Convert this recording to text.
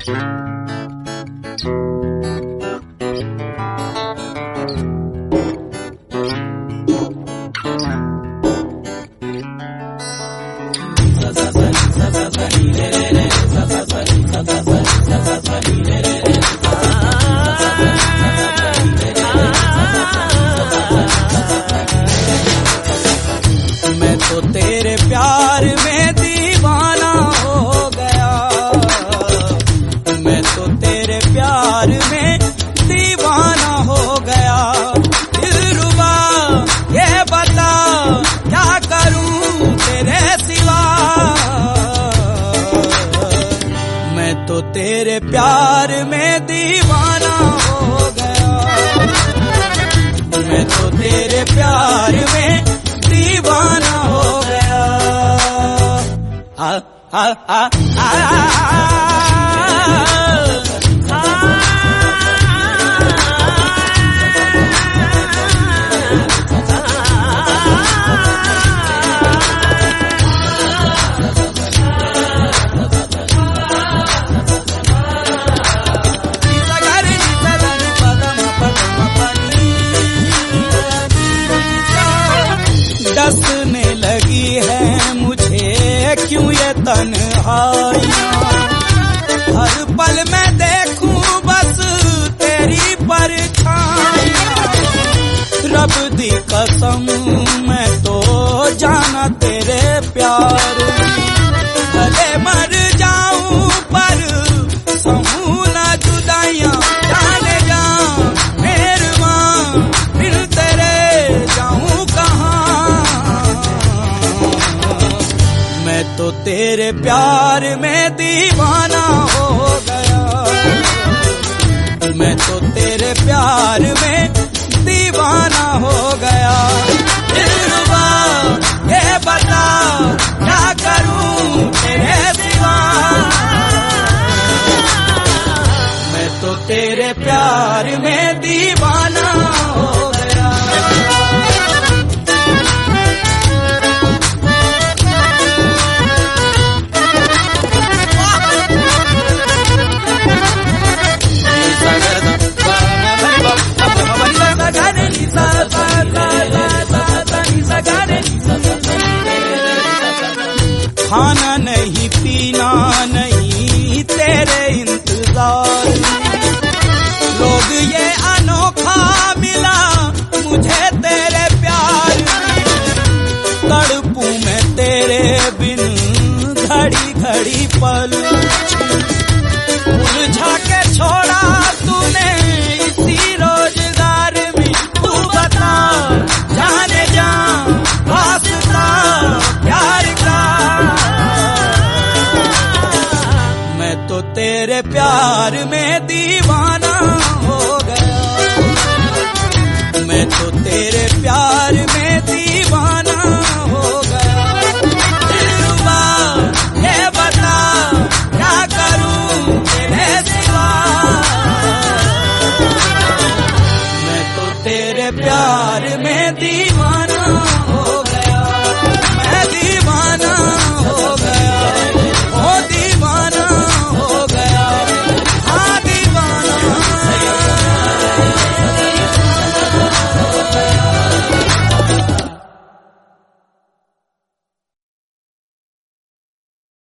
मैं तो तेरे प्यार में दीवाना हो गया, मैं तो तेरे प्यार में दीवाना हो गया। दिलरुबा ये बता क्या करूं तेरे सिवा, मैं तो तेरे प्यार में दीवाना हो गया, मैं तो तेरे प्यार में दीवाना हो गया। आ आ आ आ, डसने लगी है मुझे क्यों ये तन्हाइयाँ, हर पल मैं देखूं बस तेरी परछाइयाँ। रब दी कसम मैं तो जाना तेरे प्यार में, भले मर जाऊं पर सहूं ना जुदाइयाँ। जाने जा मेहरबान फिर तेरे जाऊं कहाँ, मैं तो तेरे प्यार में दीवाना हो गया, मैं तो तेरे प्यार में दीवाना हो गया। दिलरुबा ये बता क्या करूं तेरे सिवा, मैं तो तेरे प्यार में दीवाना हो गया। खाना नहीं पीना नहीं तेरे इंतजार में, लोग ये अनोखा मिला मुझे तेरे प्यार में। तड़पूं मैं तेरे बिन घड़ी घड़ी पल, उलझा के छोड़ा तूने इसी रोजगार में। तू बता जाने जा वास्ता प्यार का, मैं तो तेरे प्यार में दीवाना